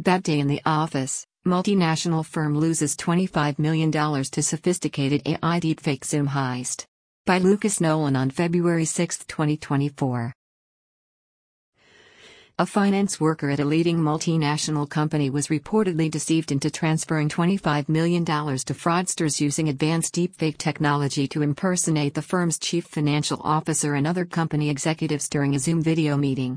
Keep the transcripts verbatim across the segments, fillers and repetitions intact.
Bad day in the office, multinational firm loses twenty-five million dollars to sophisticated A I deepfake Zoom heist. By Lucas Nolan on February sixth, twenty twenty-four. A finance worker at a leading multinational company was reportedly deceived into transferring twenty-five million dollars to fraudsters using advanced deepfake technology to impersonate the firm's chief financial officer and other company executives during a Zoom video meeting.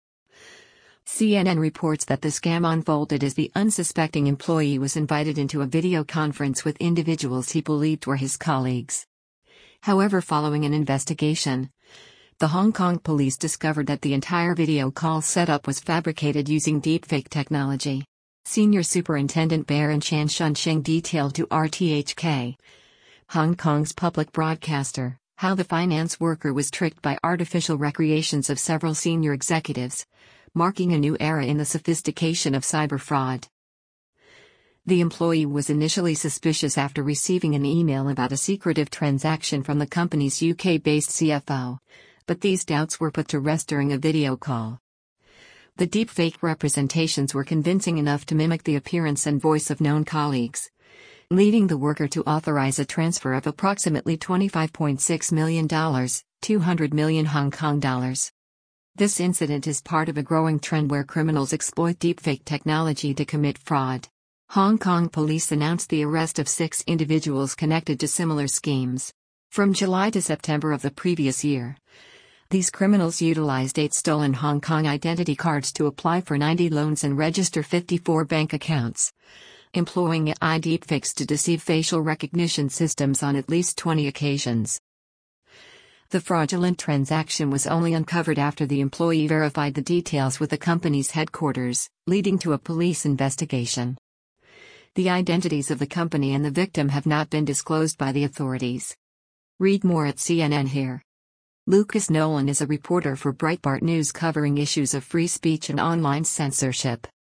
C N N reports that the scam unfolded as the unsuspecting employee was invited into a video conference with individuals he believed were his colleagues. However, following an investigation, the Hong Kong police discovered that the entire video call setup was fabricated using deepfake technology. Senior Superintendent Baron Chan Shunxing detailed to R T H K, Hong Kong's public broadcaster, how the finance worker was tricked by artificial recreations of several senior executives, marking a new era in the sophistication of cyber fraud. The employee was initially suspicious after receiving an email about a secretive transaction from the company's U K-based C F O, but these doubts were put to rest during a video call. The deepfake representations were convincing enough to mimic the appearance and voice of known colleagues, leading the worker to authorize a transfer of approximately twenty-five point six million dollars, two hundred million Hong Kong dollars. This incident is part of a growing trend where criminals exploit deepfake technology to commit fraud. Hong Kong police announced the arrest of six individuals connected to similar schemes. From July to September of the previous year, these criminals utilized eight stolen Hong Kong identity cards to apply for ninety loans and register fifty-four bank accounts, employing A I deepfakes to deceive facial recognition systems on at least twenty occasions. The fraudulent transaction was only uncovered after the employee verified the details with the company's headquarters, leading to a police investigation. The identities of the company and the victim have not been disclosed by the authorities. Read more at C N N here. Lucas Nolan is a reporter for Breitbart News covering issues of free speech and online censorship.